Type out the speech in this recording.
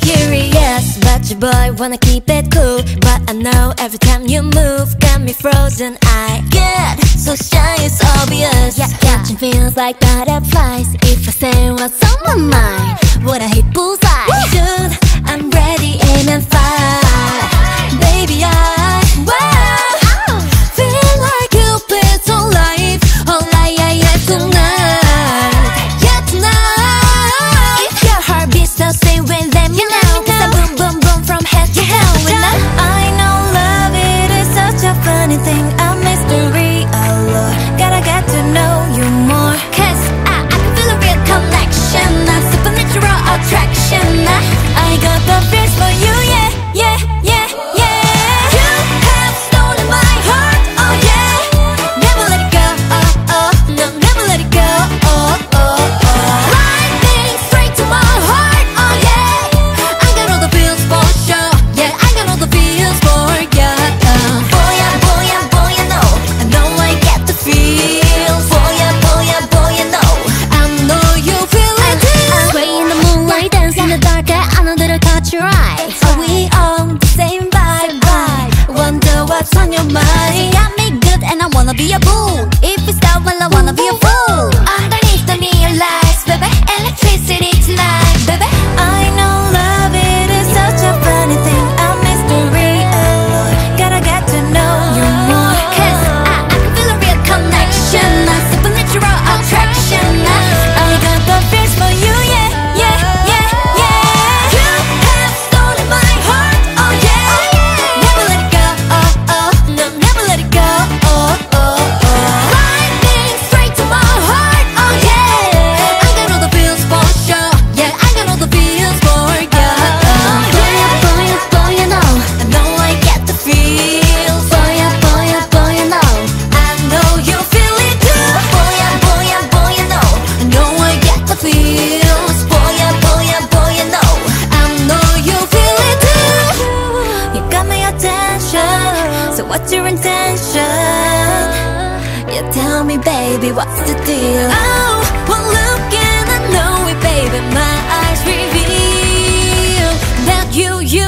curious, but your boy wanna keep it cool. But I know every time you move, got me frozen. I get so shy, it's obvious. Yeah, catching feels like butterflies. If I say what's on my mind, would I hit bullseye? Soon, I'm ready, aim and fire. Baby, I feel like Cupid's on life. All I tonight. Yeah, tonight. If your heart beats the same way, let me know. Cause I boom, boom, boom from head to toe. I know love, it is such a funny thing, a mystery, oh Lord. Gotta get to know you more. Cause I can feel a real connection, a supernatural attraction. I got the feels for you, yeah, yeah, yeah, yeah. You have stolen my heart, oh yeah. Never let it go, oh, oh, no, never let it go, oh, oh, oh. Lightning straight to my heart, oh yeah. I got all the feels for sure, yeah, I got all the feels for ya. Boy, boy, I know I get the feels. Boy, I know I know you feel it too. Sway in the moonlight, dance in the dark, I know that I caught your eye. Are we on the same vibe? Wonder what's on your mind. You got me good and I wanna be a fool. If we start, well I wanna be a fool. Underneath the neon lights, baby, electricity tonight, baby. I know love, it is such a funny thing, a mystery, oh Lord. Gotta get to know you more. Cause I can feel a real connection, a supernatural attraction. I got the feels for you, yeah, yeah, yeah, yeah. You have stolen my heart, oh yeah. Never let it go, oh, oh, no, never let it go, oh, oh, oh. Lightning straight to my heart, oh yeah. I got all the feels for sure, yeah, I got all the feels for ya. Boy, I know I get the feels. Boy, I know I know you feel it too. Boy, I know I get the feels. Boy, I know I know you feel it too. You got my attention, so what's your intention? Yeah, tell me, baby, what's the deal? Oh, one look and I know it, baby. My eyes reveal that you